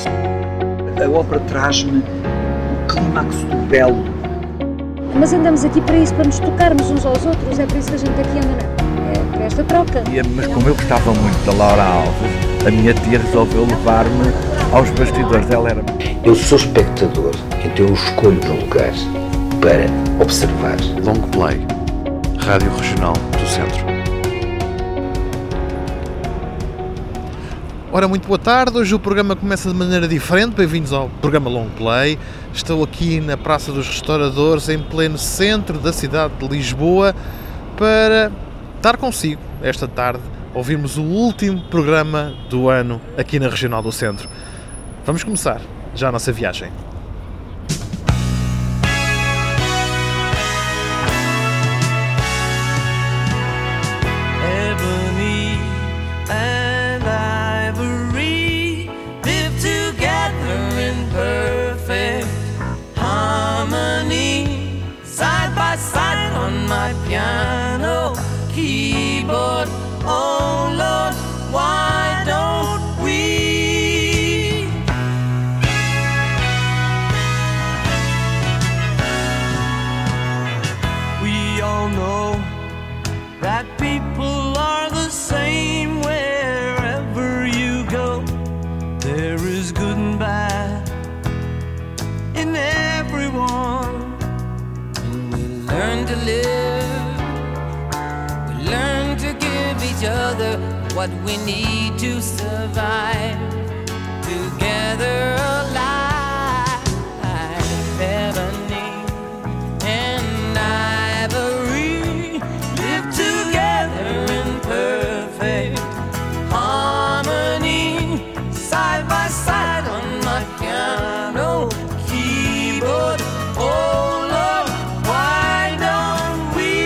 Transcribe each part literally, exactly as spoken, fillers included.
A ópera traz-me o clímax do belo. Mas andamos aqui para isso, para nos tocarmos uns aos outros, é por isso que a gente aqui anda, não? É para esta troca. E, mas como eu gostava muito da Laura Alves, a minha tia resolveu levar-me aos bastidores. Ela era... Eu sou espectador, então eu escolho um lugar para observar. Long Play, Rádio Regional do Centro. Ora, muito boa tarde, hoje o programa começa de maneira diferente, bem-vindos ao programa Long Play. Estou aqui na Praça dos Restauradores, em pleno centro da cidade de Lisboa, para estar consigo esta tarde, ouvirmos o último programa do ano aqui na Regional do Centro. Vamos começar já a nossa viagem. Piano, keyboard, oh Lord, why don't we? We all know that people are the same wherever you go. There is good and bad in everyone, and we learn to live. Learn to give each other what we need to survive. Together alive, ebony and ivory live together in perfect harmony, side by side on my piano keyboard. Oh Lord, why don't we?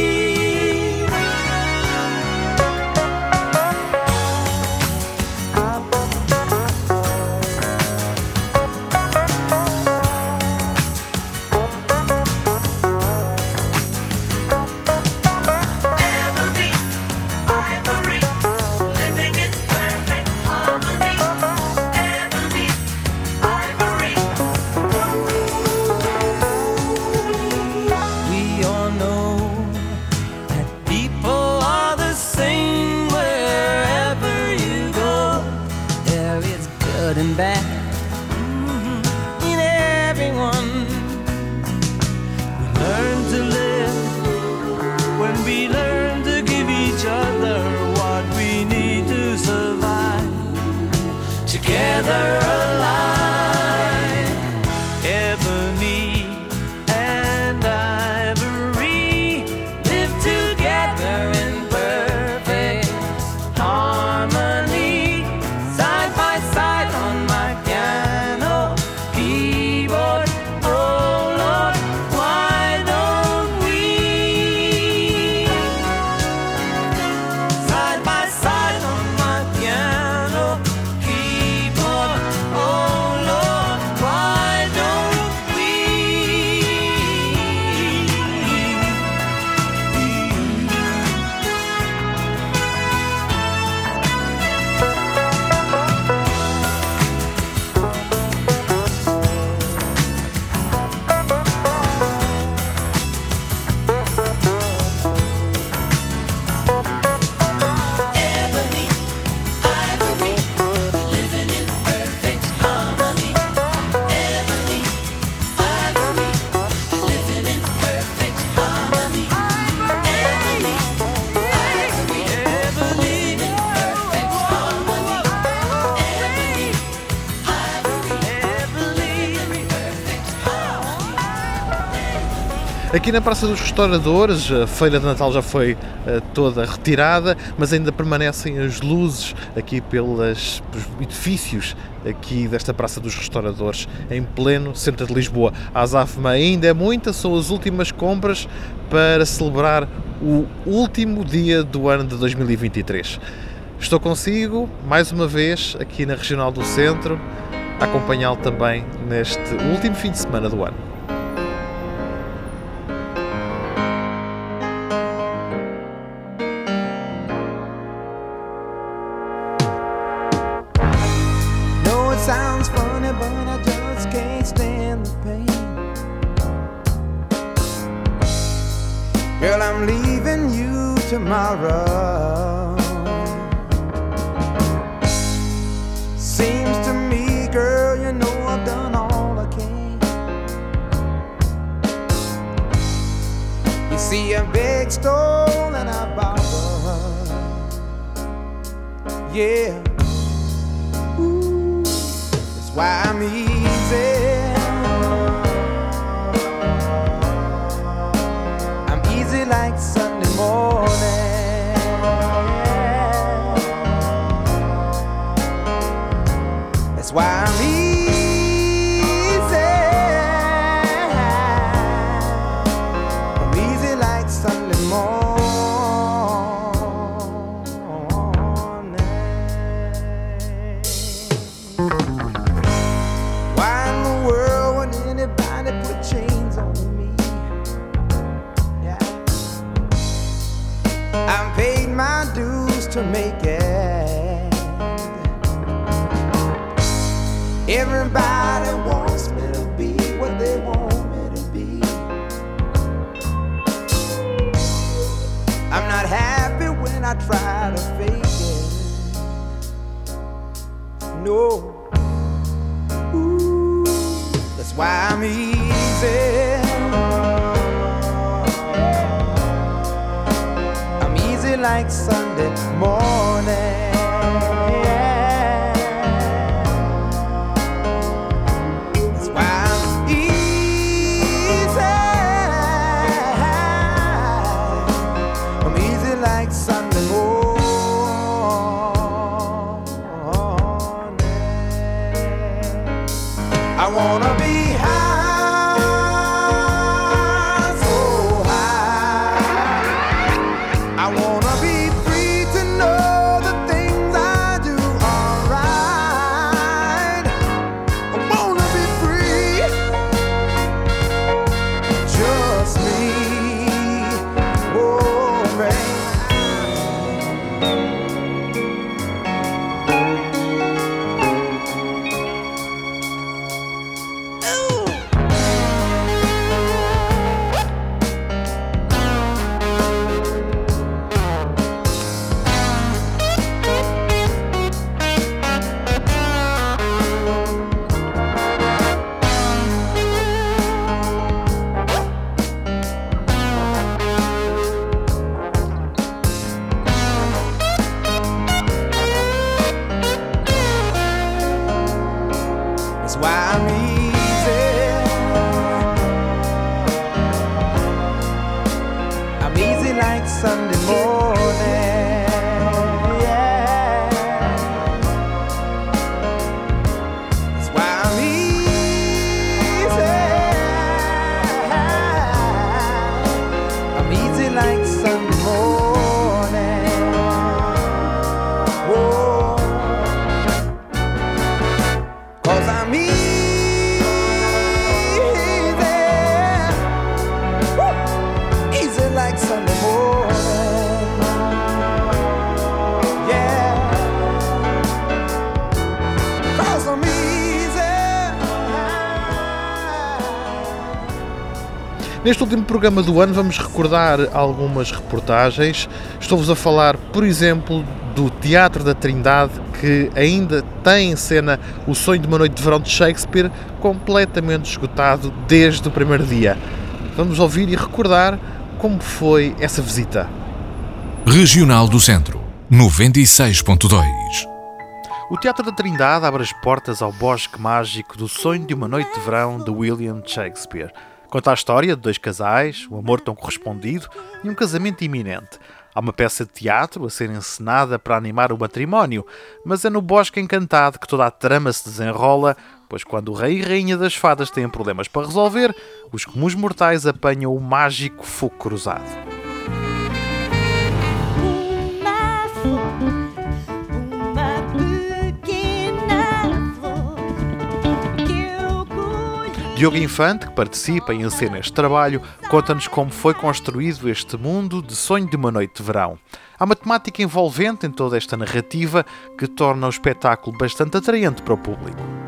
And bad mm-hmm. in everyone. We learn to live when we learn to give each other what we need to survive. Together alive, ebony and ivory live together in perfect harmony, side by side. Aqui na Praça dos Restauradores, a Feira de Natal já foi uh, toda retirada, mas ainda permanecem as luzes aqui pelas, pelos edifícios aqui desta Praça dos Restauradores, em pleno centro de Lisboa. A azáfama ainda é muita, são as últimas compras para celebrar o último dia do ano de dois mil e vinte e três. Estou consigo, mais uma vez, aqui na Regional do Centro, a acompanhá-lo também neste último fim de semana do ano. sounds funny, but I just can't stand the pain. Girl, I'm leaving you tomorrow. Seems to me, girl, you know I've done all I can. You see, I begged, stole, and I borrowed. Yeah. Ooh, that's why I'm easy. I'm easy like Sunday morning. That's why I'm easy. I'm easy like Sunday morning. Why in the world would anybody put chains on me? Yeah, I paid my dues to make it. Everybody wants me to be what they want me to be. I'm not happy when I try to fake it. No. Ooh, that's why I'm easy. I'm easy like Sunday morning. That's why I'm easy. I'm easy like Sunday morning. I wanna be high, so high. I wanna be free to know the things I do are right. I wanna be free, just me, oh man. That's why I'm easy. I'm easy like Sunday morning. Yeah. That's why I'm easy. I'm easy like Sunday morning. Whoa. 'Cause I'm easy, Woo! Easy like Sunday morning. Yeah, 'cause I'm easy. Neste último programa do ano vamos recordar algumas reportagens. Estou-vos a falar, por exemplo, do Teatro da Trindade, que ainda tem em cena O Sonho de uma Noite de Verão de Shakespeare, completamente esgotado desde o primeiro dia. Vamos ouvir e recordar como foi essa visita. Regional do Centro, noventa e seis ponto dois. O Teatro da Trindade abre as portas ao bosque mágico do Sonho de uma Noite de Verão de William Shakespeare. Conta a história de dois casais, um amor tão correspondido e um casamento iminente. Há uma peça de teatro a ser encenada para animar o matrimónio, mas é no Bosque Encantado que toda a trama se desenrola, pois quando o rei e rainha das fadas têm problemas para resolver, os comuns mortais apanham o mágico fogo cruzado. Diogo Infante, que participa e encena este trabalho, conta-nos como foi construído este mundo de Sonho de uma Noite de Verão. Há uma temática envolvente em toda esta narrativa que torna o espetáculo bastante atraente para o público.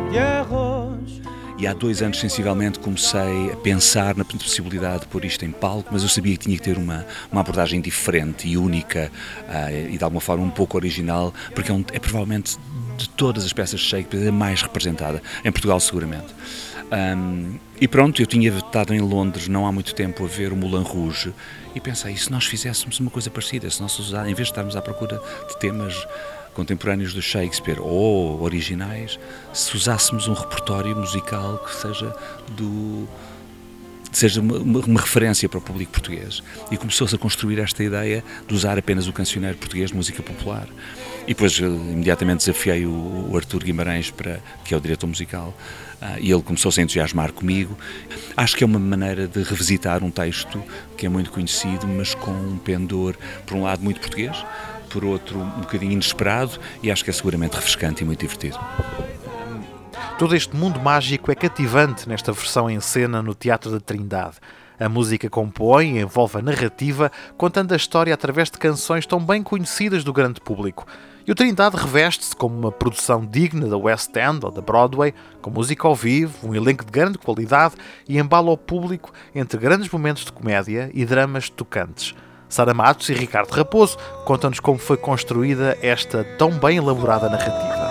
E há dois anos, sensivelmente, comecei a pensar na possibilidade de pôr isto em palco, mas eu sabia que tinha que ter uma, uma abordagem diferente e única uh, e, de alguma forma, um pouco original, porque é, um, é provavelmente, de todas as peças de Shakespeare, a mais representada, em Portugal seguramente. Um, e pronto, eu tinha estado em Londres não há muito tempo a ver o Moulin Rouge e pensei, e se nós fizéssemos uma coisa parecida, se nós, em vez de estarmos à procura de temas contemporâneos do Shakespeare ou originais, se usássemos um repertório musical que seja do seja uma, uma referência para o público português. E começou-se a construir esta ideia de usar apenas o cancioneiro português de música popular. E depois imediatamente desafiei o, o Artur Guimarães, para, que é o diretor musical, uh, e ele começou-se a entusiasmar comigo. Acho que é uma maneira de revisitar um texto que é muito conhecido, mas com um pendor, por um lado, muito português, por outro, um bocadinho inesperado, e acho que é seguramente refrescante e muito divertido. Todo este mundo mágico é cativante nesta versão em cena no Teatro da Trindade. A música compõe e envolve a narrativa, contando a história através de canções tão bem conhecidas do grande público. E o Trindade reveste-se como uma produção digna da West End ou da Broadway, com música ao vivo, um elenco de grande qualidade e embala o público entre grandes momentos de comédia e dramas tocantes. Sara Matos e Ricardo Raposo contam-nos como foi construída esta tão bem elaborada narrativa.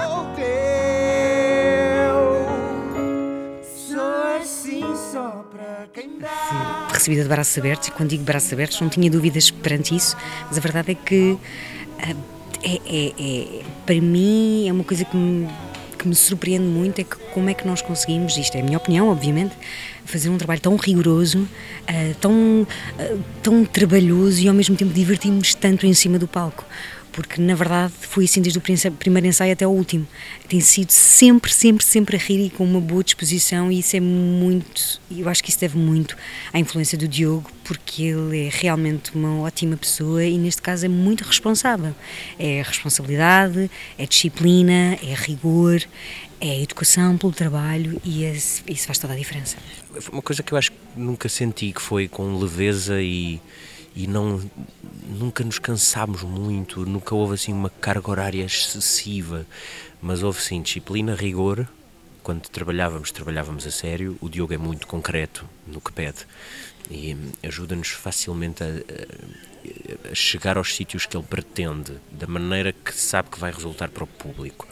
Fui recebida de braços abertos, e quando digo braços abertos não tinha dúvidas perante isso, mas a verdade é que é, é, é, para mim é uma coisa que me, que me surpreende muito, é que como é que nós conseguimos, isto é a minha opinião obviamente, fazer um trabalho tão rigoroso, uh, tão, uh, tão trabalhoso e ao mesmo tempo divertimos tanto em cima do palco. Porque, na verdade, foi assim desde o primeiro ensaio até o último. Tem sido sempre, sempre, sempre a rir e com uma boa disposição, e isso é muito, eu acho que isso deve muito à influência do Diogo, porque ele é realmente uma ótima pessoa e, neste caso, é muito responsável. É responsabilidade, é disciplina, é rigor, é educação pelo trabalho, e isso faz toda a diferença. Uma coisa que eu acho que nunca senti, que foi com leveza e... e não, nunca nos cansámos muito, nunca houve assim uma carga horária excessiva, mas houve sim disciplina, rigor. Quando trabalhávamos, trabalhávamos a sério. O Diogo é muito concreto no que pede e ajuda-nos facilmente a, a chegar aos sítios que ele pretende, da maneira que sabe que vai resultar para o público.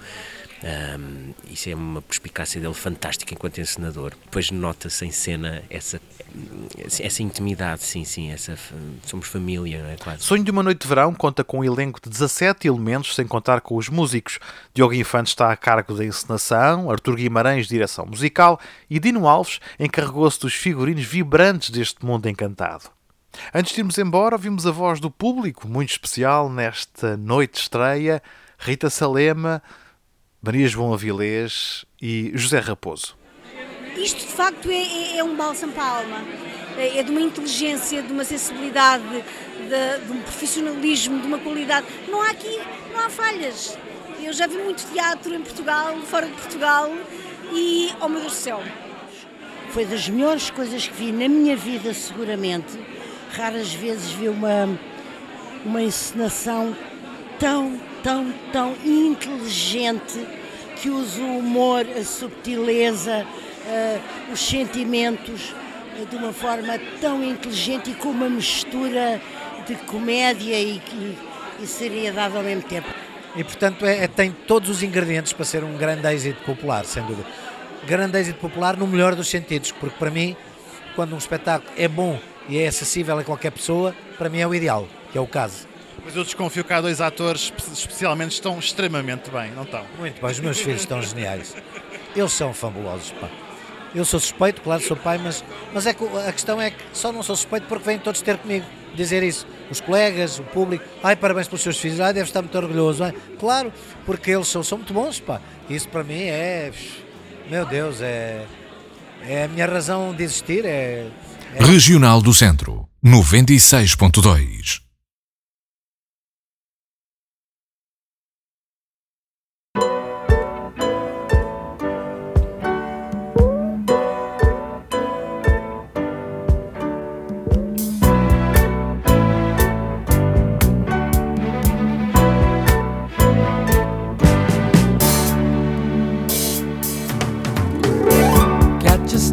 Um, isso é uma perspicácia dele fantástica enquanto encenador. Depois nota-se em cena essa, essa intimidade, sim, sim, essa, somos família, não é? Quase. Sonho de uma Noite de Verão conta com um elenco de dezassete elementos, sem contar com os músicos. Diogo Infante está a cargo da encenação, Artur Guimarães, direção musical, e Dino Alves encarregou-se dos figurinos vibrantes deste mundo encantado. Antes de irmos embora, ouvimos a voz do público, muito especial nesta noite de estreia, Rita Salema, Maria João Avilés e José Raposo. Isto de facto é, é, é um bálsamo para a alma, é de uma inteligência, de uma sensibilidade, de, de um profissionalismo, de uma qualidade. Não há aqui, não há falhas. Eu já vi muito teatro em Portugal, fora de Portugal, e, oh meu Deus do céu. Foi das melhores coisas que vi na minha vida, seguramente. Raras vezes vi uma, uma encenação tão, tão, tão inteligente, que usa o humor, a subtileza, uh, os sentimentos uh, de uma forma tão inteligente e com uma mistura de comédia e, e, e seriedade ao mesmo tempo. E portanto é, é, tem todos os ingredientes para ser um grande êxito popular, sem dúvida. Grande êxito popular no melhor dos sentidos, porque para mim, quando um espetáculo é bom e é acessível a qualquer pessoa, para mim é o ideal, que é o caso. Mas eu desconfio que há dois atores, especialmente, estão extremamente bem, não estão? Muito bem, os meus filhos estão geniais. Eles são fabulosos, pá. Eu sou suspeito, claro, sou pai, mas, mas é que a questão é que só não sou suspeito porque vêm todos ter comigo dizer isso. Os colegas, o público, ai, parabéns pelos seus filhos, ai, deve estar muito orgulhoso. Ai. Claro, porque eles são, são muito bons, pá. Isso para mim é, meu Deus, é, é a minha razão de existir. É, é... Regional do Centro, noventa e seis ponto dois.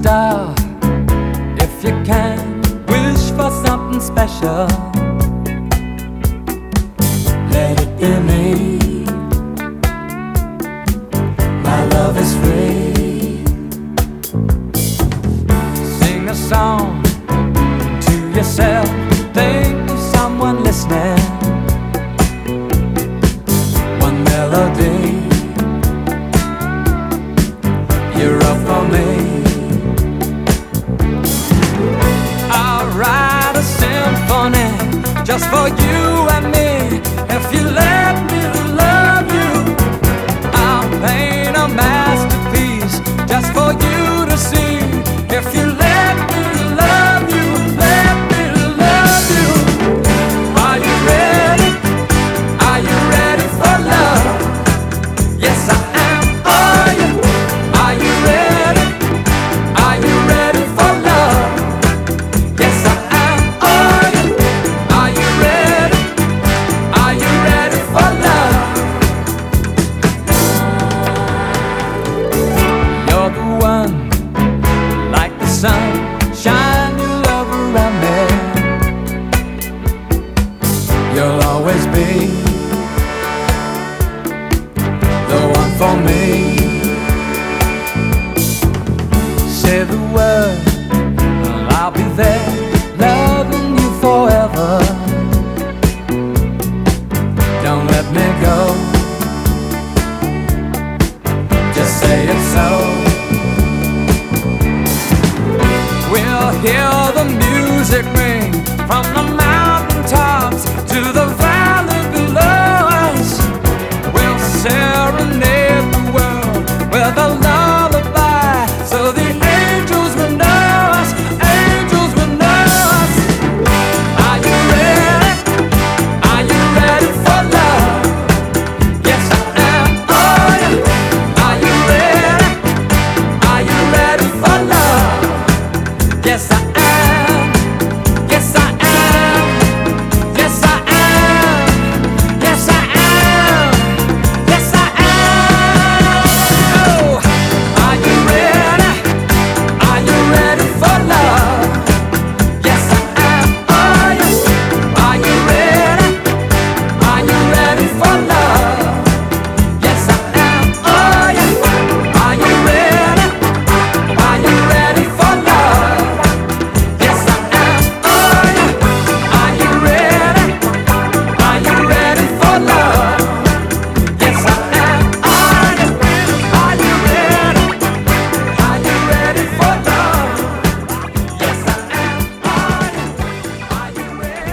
star if you can. Wish for something special. Let it be me. My love is free. Sing a song to yourself. Think of someone listening. One melody. You're up for me. I'll write a symphony just for you and me. If you let me love you, I'll paint a masterpiece just for you to see. If you let me love you, let me love you. Are you ready? Are you ready for love? Yes, I am. Are you? Are you ready? Are you ready for love? Yes, I am. Are you? Are you ready? Are you ready for love? You're the one, like the sun, shine your love around me. You'll always be the one for me. Say the word, and I'll be there, loving you forever. Don't let me go. Just say it so. We'll hear the music ring from the mountain tops to the valley below us. We'll serenade the world with a lullaby, so the angels will know us, angels will know us. Are you ready? Are you ready for love? Yes, I am. Are you? Are you ready? Are you ready for love? Yes, I am. Yes, I am. Yes, I am. Yes, I am. Yes, I am. Oh, are you ready? Are you ready for love? Yes, I am. Are you? Are you ready? Are you ready for love? Yes, I am. Are you? Are you ready? Are you ready for love? Yes, I am. Are you? Are you ready? Are you ready for love? Yes, I am. Are you? Are you ready? Are you ready for love? Yes, I am. Are you? Are you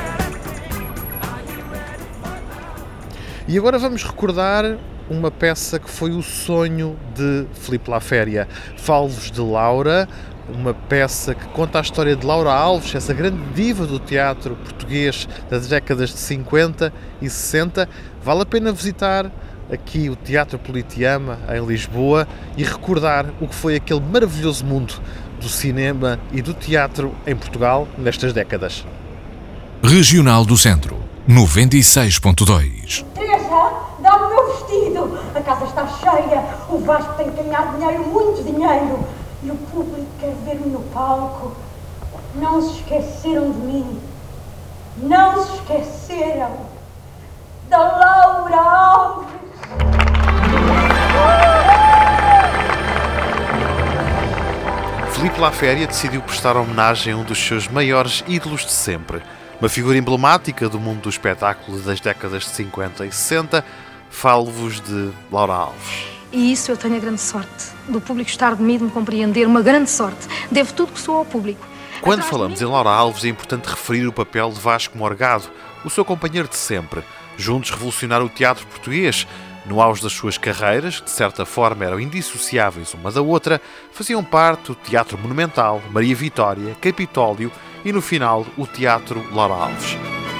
ready? E agora vamos recordar uma peça que foi o sonho de Filipe Laféria. Falo-vos de Laura, uma peça que conta a história de Laura Alves, essa grande diva do teatro português das décadas de cinquenta e sessenta. Vale a pena visitar aqui o Teatro Politeama, em Lisboa, e recordar o que foi aquele maravilhoso mundo do cinema e do teatro em Portugal nestas décadas. Regional do Centro, noventa e seis ponto dois. Teresa, dá-me o meu vestido. A casa está cheia. O Vasco tem que ganhar dinheiro, muito dinheiro. E o público quer ver-me no palco. Não se esqueceram de mim. Não se esqueceram da Laura Alves. Filipe Laféria decidiu prestar homenagem a um dos seus maiores ídolos de sempre. Uma figura emblemática do mundo do espetáculo das décadas de cinquenta e sessenta. Falo-vos de Laura Alves. E isso eu tenho a grande sorte, do público estar de mim, de me compreender, uma grande sorte. Devo tudo que sou ao público. Quando falamos em Laura Alves, é importante referir o papel de Vasco Morgado, o seu companheiro de sempre. Juntos revolucionaram o teatro português. No auge das suas carreiras, que de certa forma eram indissociáveis uma da outra, faziam parte o Teatro Monumental, Maria Vitória, Capitólio e, no final, o Teatro Laura Alves.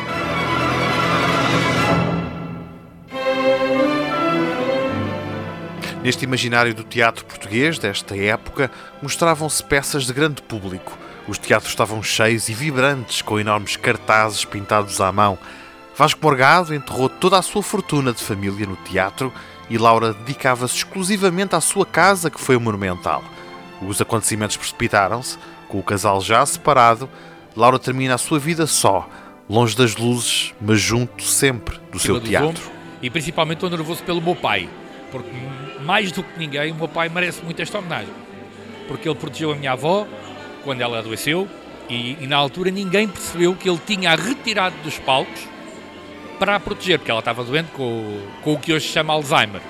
Neste imaginário do teatro português desta época, mostravam-se peças de grande público. Os teatros estavam cheios e vibrantes, com enormes cartazes pintados à mão. Vasco Morgado enterrou toda a sua fortuna de família no teatro e Laura dedicava-se exclusivamente à sua casa, que foi o Monumental. Os acontecimentos precipitaram-se, com o casal já separado. Laura termina a sua vida só, longe das luzes, mas junto sempre do seu teatro. E principalmente estou nervoso pelo meu pai, porque mais do que ninguém o meu pai merece muito esta homenagem, porque ele protegeu a minha avó quando ela adoeceu e, e na altura ninguém percebeu que ele tinha retirado dos palcos para a proteger, porque ela estava doente com, com o que hoje se chama Alzheimer.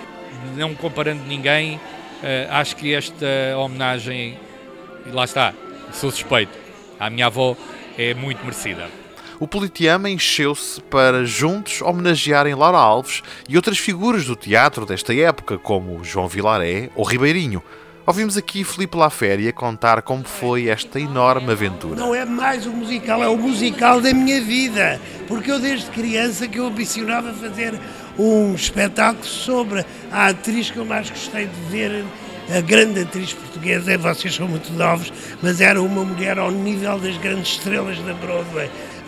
Não comparando ninguém, uh, acho que esta homenagem, e lá está, sou suspeito, à minha avó é muito merecida. O Politeama encheu-se para juntos homenagearem Laura Alves e outras figuras do teatro desta época, como João Vilaré ou Ribeirinho. Ouvimos aqui Filipe Laféria contar como foi esta enorme aventura. Não é mais um musical, é o musical da minha vida, porque eu desde criança que eu ambicionava fazer um espetáculo sobre a atriz que eu mais gostei de ver, a grande atriz portuguesa. Vocês são muito novos, mas era uma mulher ao nível das grandes estrelas da Broadway.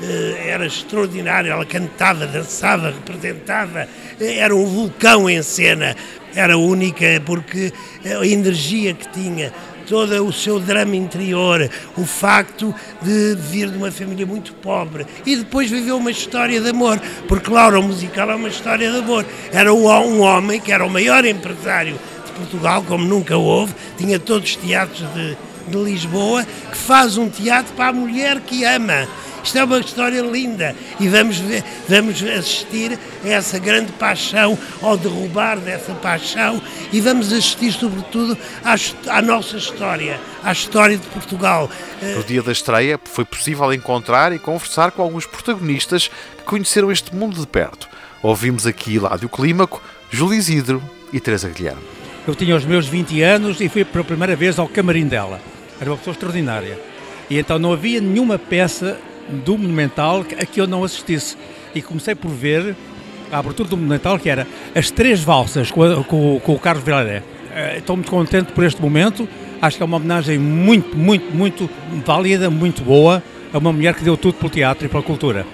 Era extraordinária, ela cantava, dançava, representava, era um vulcão em cena, era única porque a energia que tinha, todo o seu drama interior, o facto de vir de uma família muito pobre e depois viveu uma história de amor, porque Laura, o musical é uma história de amor. Era um homem que era o maior empresário de Portugal, como nunca houve, tinha todos os teatros de, de Lisboa, que faz um teatro para a mulher que ama. Isto é uma história linda e vamos, ver, vamos assistir a essa grande paixão, ao derrubar dessa paixão, e vamos assistir sobretudo à, à nossa história, à história de Portugal. No dia da estreia foi possível encontrar e conversar com alguns protagonistas que conheceram este mundo de perto. Ouvimos aqui Ládio Clímaco, Júlio Isidro e Teresa Guilherme. Eu tinha os meus vinte anos e fui pela primeira vez ao camarim dela. Era uma pessoa extraordinária. E então não havia nenhuma peça do Monumental a que eu não assistisse, e comecei por ver a abertura do Monumental, que era as três valsas com, a, com, com o Carlos Vilaré. Estou muito contente por este momento, acho que é uma homenagem muito, muito, muito válida, muito boa a uma mulher que deu tudo pelo teatro e pela cultura.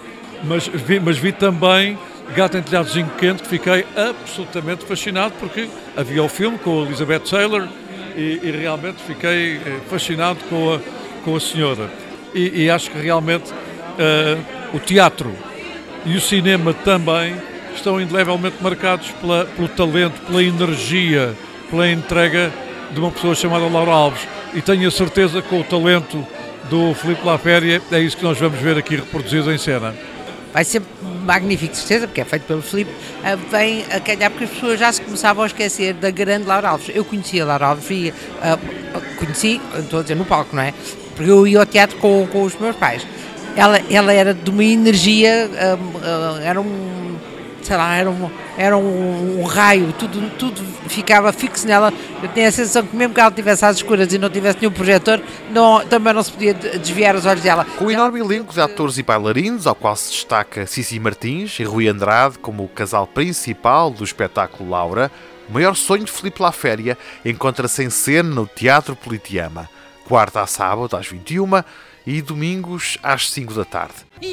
Mas vi, mas vi também Gato em Telhadozinho Quente, que fiquei absolutamente fascinado, porque havia o filme com a Elizabeth Taylor e, e realmente fiquei fascinado com a, com a senhora. E, e acho que realmente uh, o teatro e o cinema também estão indelevelmente marcados pela, pelo talento, pela energia, pela entrega de uma pessoa chamada Laura Alves. E tenho a certeza que com o talento do Filipe Laféria é isso que nós vamos ver aqui reproduzido em cena. Vai ser magnífico, de certeza, porque é feito pelo Filipe. Uh, vem a calhar porque as pessoas já se começavam a esquecer da grande Laura Alves. Eu conhecia a Laura Alves, via, uh, conheci, estou a dizer, no palco, não é? Porque eu ia ao teatro com, com os meus pais. Ela, ela era de uma energia, um, uh, era um, sei lá, era um, era um, um raio, tudo, tudo ficava fixo nela. Eu tinha a sensação que mesmo que ela estivesse às escuras e não tivesse nenhum projetor, não, também não se podia desviar os olhos dela. Com o enorme elenco de atores e bailarinos, ao qual se destaca Cici Martins e Rui Andrade como o casal principal do espetáculo Laura, o maior sonho de Filipe Laféria encontra-se em cena no Teatro Politeama. Quarta a sábado às vinte e uma e domingos às cinco da tarde.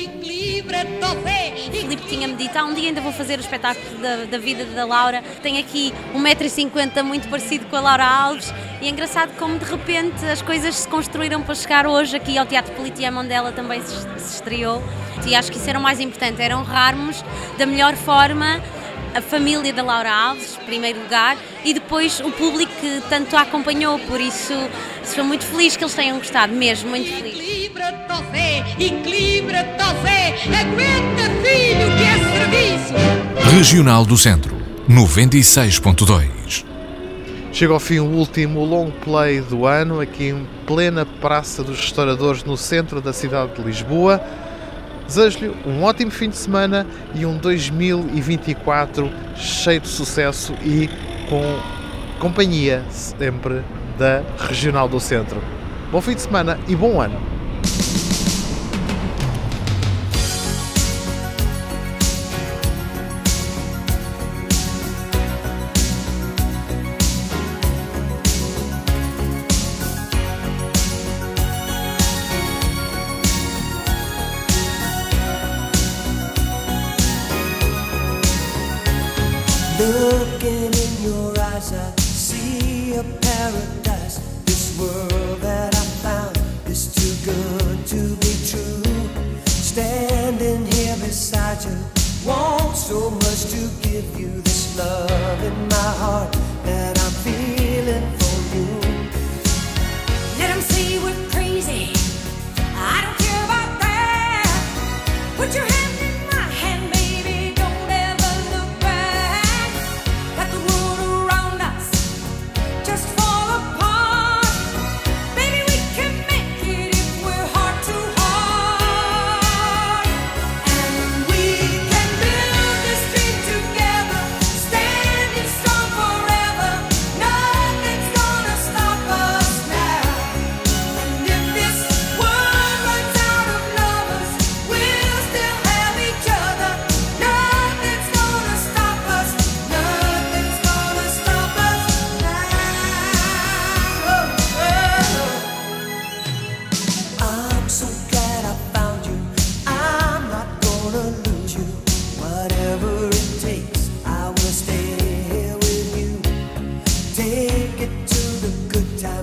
O Filipe tinha-me dito, ah, um dia ainda vou fazer o espetáculo da, da vida da Laura. Tem aqui um metro e cinquenta muito parecido com a Laura Alves, e é engraçado como de repente as coisas se construíram para chegar hoje aqui ao Teatro Politeama, onde ela também se, se estreou. E acho que isso era o mais importante, era honrarmos da melhor forma a família da Laura Alves, em primeiro lugar, e depois o público que tanto a acompanhou, por isso estou muito feliz que eles tenham gostado, mesmo, muito feliz. Equilibra-te, Zé, equilibra-te, Zé, aguenta, filho, que é serviço. Regional do Centro, noventa e seis ponto dois. Chega ao fim o último long play do ano, aqui em plena Praça dos Restauradores, no centro da cidade de Lisboa. Desejo-lhe um ótimo fim de semana e um dois mil e vinte e quatro cheio de sucesso e com companhia sempre da Regional do Centro. Bom fim de semana e bom ano! Looking in your eyes, I see a paradise.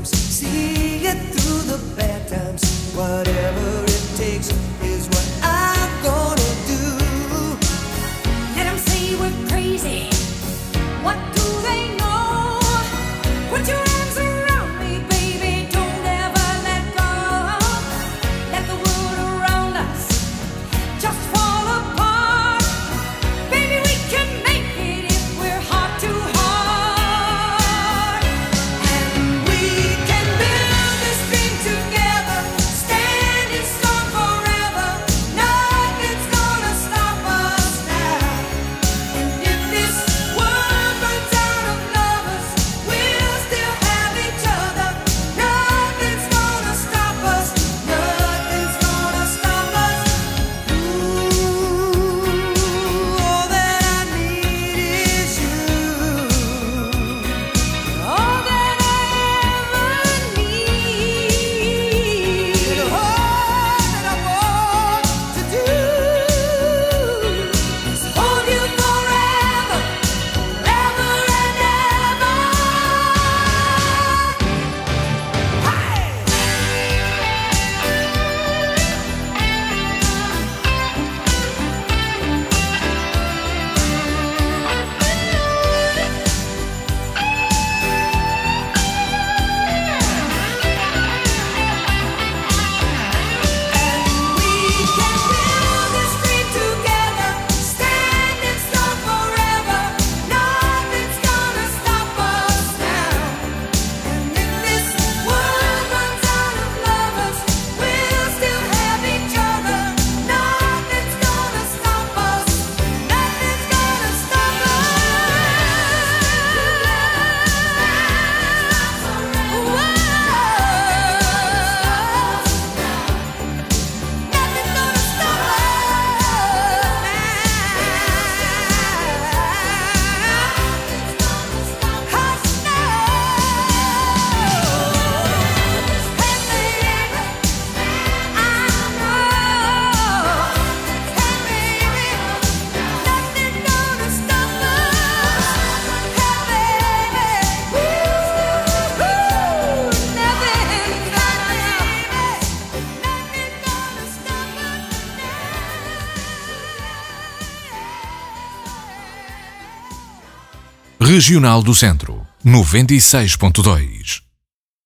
times, see it through the bad times. Whatever it takes is what I'm gonna do. Let them say we're crazy. What do they know? Put your arms around me, baby. Don't ever let go. Let the world around us just fall apart. Baby, we can make it if we're heart to heart. And we can build this dream together, standing strong forever. Nothing's gonna stop us now. And if this world runs out of lovers, we'll still have each other. Nothing's gonna stop us. Nothing's gonna stop us. Ooh, all that I need is you. All that I ever need. And all that I want to do is hold you forever, forever and ever. This dream together, standing strong forever. Nothing's gonna stop us now. And if this world runs out of lovers, we'll still have each other. Nothing's gonna stop us. Nothing's gonna stop Regional do Centro, noventa e seis ponto dois.